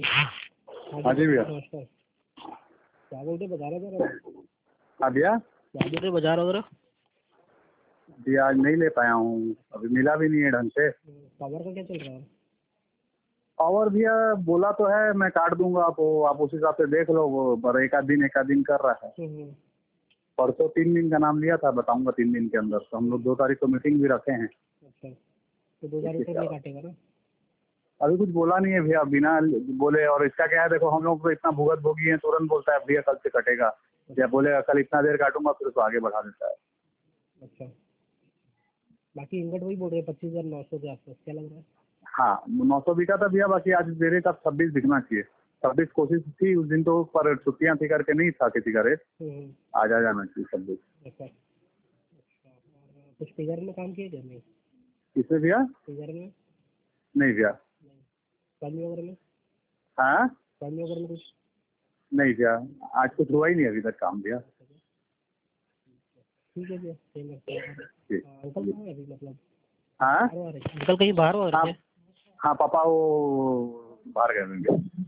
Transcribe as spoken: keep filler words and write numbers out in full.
हाँ जी भैया। नमस्कार। क्या बोलते बता रहे थे? हाँ भैया। क्या बोलते बाजार वगैरह? भैया आज नहीं ले पाया हूँ, अभी मिला भी नहीं है ढंग से। पावर का क्या चल रहा है? पावर भैया बोला तो है मैं काट दूंगा, आप आप उस हिसाब से देख लो। वो पर एक आध दिन एक आध दिन कर रहा है। परसों तीन दिन का नाम लिया था, बताऊंगा तीन दिन के अंदर। तो हम लोग दो तारीख को मीटिंग भी रखे हैं। अच्छा, तो दो हजार रुपये में काटेगा ना? अभी कुछ बोला नहीं है भैया, बिना बोले। और इसका क्या है, देखो हम लोग तो इतना भुगत भोगी है, तुरंत बोलता है भैया कल से कटेगा, या बोलेगा कल इतना देर काटूंगा, फिर उसको आगे बढ़ा देता है। अच्छा, बाकी इंगट वही बोल रहे हैं पच्चीस हजार नौ सौ के आसपास, क्या लग रहा है? हाँ नौ सौ बिका था भैया, बाकी आज दे रेट अब छब्बीस बिकना चाहिए। छब्बीस कोशिश थी उस दिन तो, पर छुट्टियां थी करके नहीं था किसी का रेट। आज आ जाना चाहिए छब्बीस। अच्छा, कुछ फिगर में काम किया क्या नहीं? किसमें भैया? फिगर में नहीं भैया। पानी वगैरह में? हाँ पानी वगैरह में कुछ नहीं भैया, आज कुछ हुआ ही नहीं अभी तक काम भैया। ठीक है भैया, ठीक। अंकल कहाँ है अभी? मतलब हाँ अंकल कहीं बाहर हो रहे हैं? हाँ पापा वो बाहर गए होंगे।